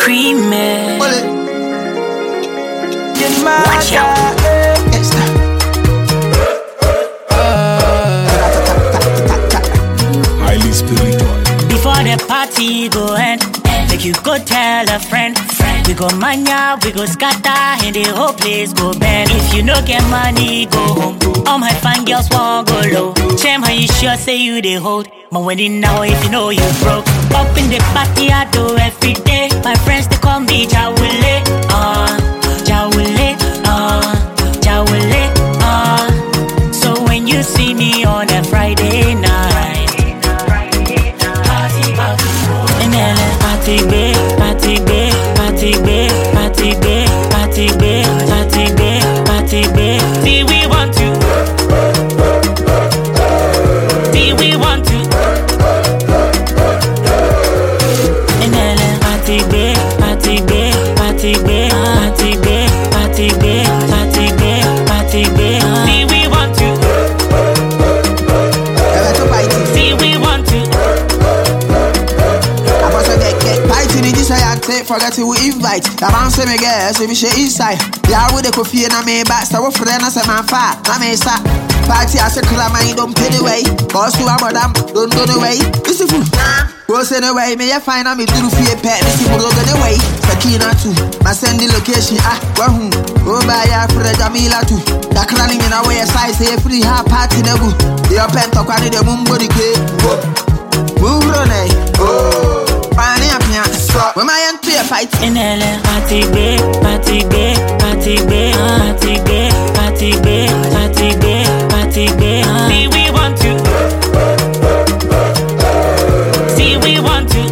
Creamy. Watch out. Highly spiritual. Before the party go end, make you go tell a friend. We go mania, we go scatter, and the whole place go bend. If you no get money, go home. All my fine girls won't go low. Shame how you sure say you they hold. My wedding now if you know you broke. Up in the party I do every day. My friends they call me Jawule, Jawule, Jawule, So when you see me on a Friday night, in LA, party babe, party babe, party babe, party babe, party babe, party babe, party babe. See we want to, see we want to. In LA, party babe, party babe, party babe, party babe, party babe, party babe, party babe. See we want to, see we want to. Forget to invite. The man say me girls, we be share inside. Yeah, with the coffee and I may back. So for them, I say man fat. I may start. Party as a club, I don't pay the way. Boss to a madam, don't go the way. This is food. Boss anyway, may I find out me do fear pet. This is food on the way. Sakina too. My send the location. Wahoo. Oh, by ya for the Jamila too. That clanning in our way size. Say free half party nebu. The open to carry the mumbo the cake. Move on, oh. When I enter a fight in LA, party babe, party babe, party babe, party babe, party babe, party babe, party babe. See we want to, see we want to.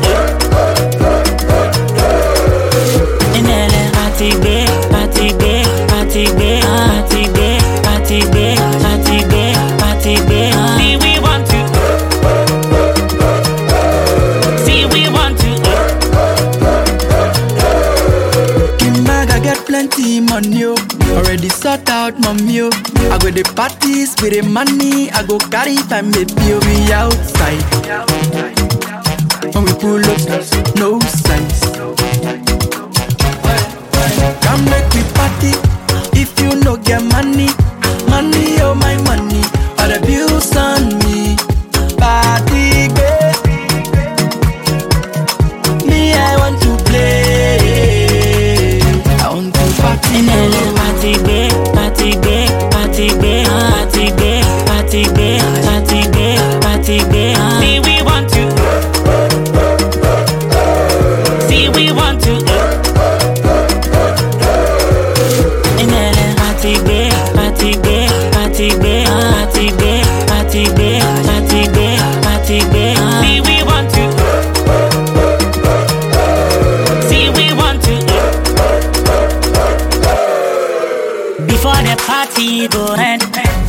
In LA, party babe, party babe, party babe, party babe, party babe, party babe, party babe. See we want to, see we want to. Plenty money, already sort out mommy. I go the parties with the money. I go carry family, we outside. When we pull up, no signs. Come make we party. If you no get money, money oh my money, all the bills on me. Party babe, me I want to play. In LA, party babe, party babe, party babe, party babe, party babe, party babe, party babe. See we want to, see we want to. In LA, party babe, party babe, party babe, party babe, party babe, party babe, party babe. See we want to, see we want to. Before the party go end,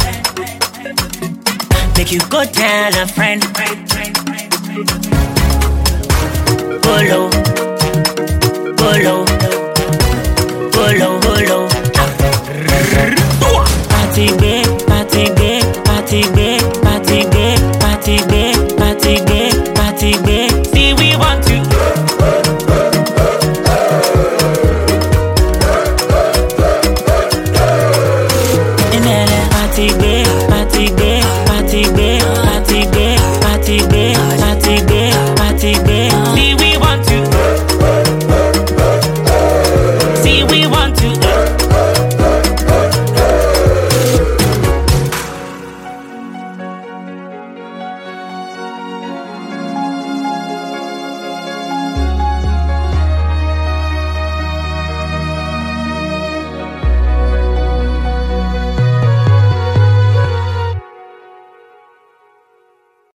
make you go tell a friend. Go low.